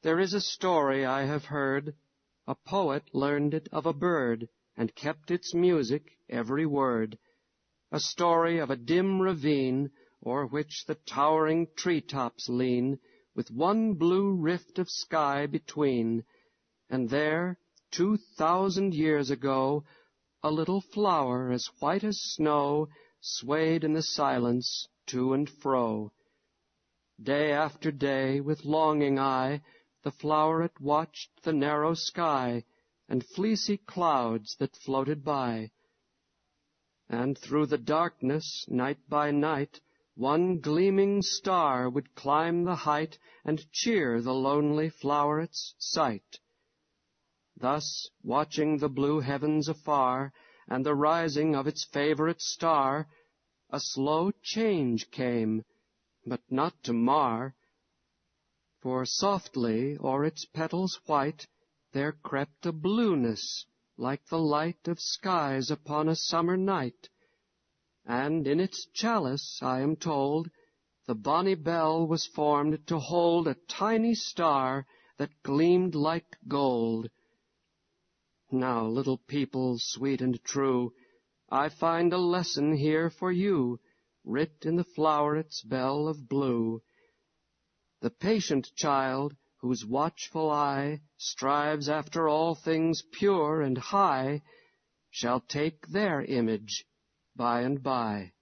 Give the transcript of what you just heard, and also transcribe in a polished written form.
There is a story I have heard. A poet learned it of a bird, and kept its music, every word. A story of a dim ravine, o'er which the towering tree-tops lean, with one blue rift of sky between. And there, 2,000 years ago, a little flower as white as snow swayed in the silence to and fro. Day after day, with longing eye, the floweret watched the narrow sky and fleecy clouds that floated by. And through the darkness, night by night, one gleaming star would climb the height and cheer the lonely floweret's sight. Thus, watching the blue heavens afar and the rising of its favorite star, a slow change came, but not to mar. For softly o'er its petals white there crept a blueness like the light of skies upon a summer night. And in its chalice, I am told, the bonny bell was formed to hold a tiny star that gleamed like gold. Now, little people sweet and true, I find a lesson here for you, writ in the floweret's bell of blue. The patient child, whose watchful eye strives after all things pure and high, shall take their image by and by.